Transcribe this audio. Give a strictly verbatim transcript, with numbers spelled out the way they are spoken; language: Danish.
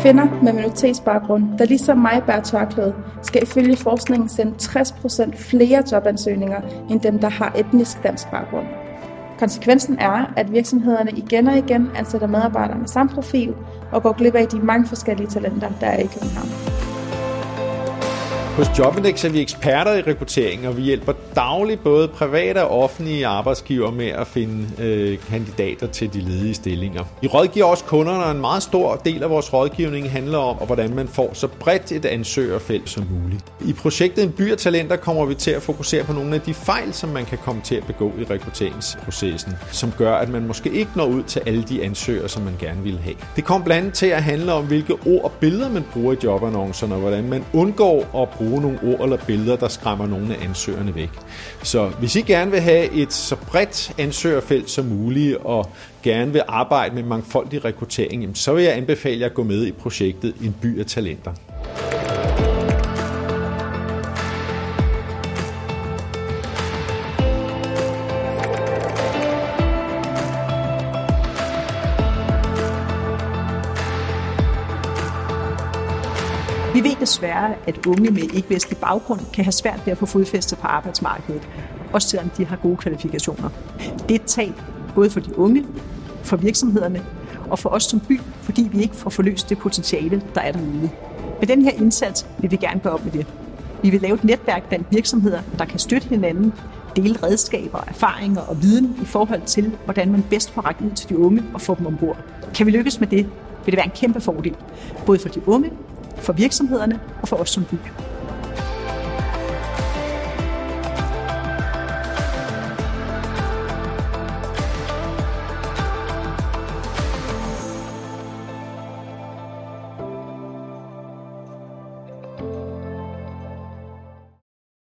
Kvinder med minoritetsbaggrund, der ligesom mig bærer tørklæde, skal ifølge forskningen sende tres procent flere jobansøgninger end dem, der har etnisk dansk baggrund. Konsekvensen er, at virksomhederne igen og igen ansætter medarbejdere med samme profil og går glip af de mange forskellige talenter, der er i København. Hos Jobindex er vi eksperter i rekruttering, og vi hjælper dagligt både private og offentlige arbejdsgivere med at finde øh, kandidater til de ledige stillinger. Vi rådgiver også kunderne, og en meget stor del af vores rådgivning handler om, hvordan man får så bredt et ansøgerfelt som muligt. I projektet En by af talenter kommer vi til at fokusere på nogle af de fejl, som man kan komme til at begå i rekrutteringsprocessen, som gør, at man måske ikke når ud til alle de ansøgere, som man gerne vil have. Det kommer blandt andet til at handle om, hvilke ord og billeder man bruger i jobannoncerne, og hvordan man undgår at bruge nogle ord eller billeder, der skræmmer nogle af ansøgerne væk. Så hvis I gerne vil have et så bredt ansøgerfelt som muligt, og gerne vil arbejde med mangfoldig rekruttering, så vil jeg anbefale jer at gå med i projektet En by af talenter. Vi ved desværre, at unge med ikke-vestlig baggrund kan have svært ved at få fodfæste på arbejdsmarkedet, også selvom de har gode kvalifikationer. Det er et tab både for de unge, for virksomhederne og for os som by, fordi vi ikke får forløst det potentiale, der er derude. Med den her indsats vil vi gerne gøre op med det. Vi vil lave et netværk blandt virksomheder, der kan støtte hinanden, dele redskaber, erfaringer og viden i forhold til, hvordan man bedst får rækket ud til de unge og få dem ombord. Kan vi lykkes med det, vil det være en kæmpe fordel, både for de unge, for virksomhederne og for os som by.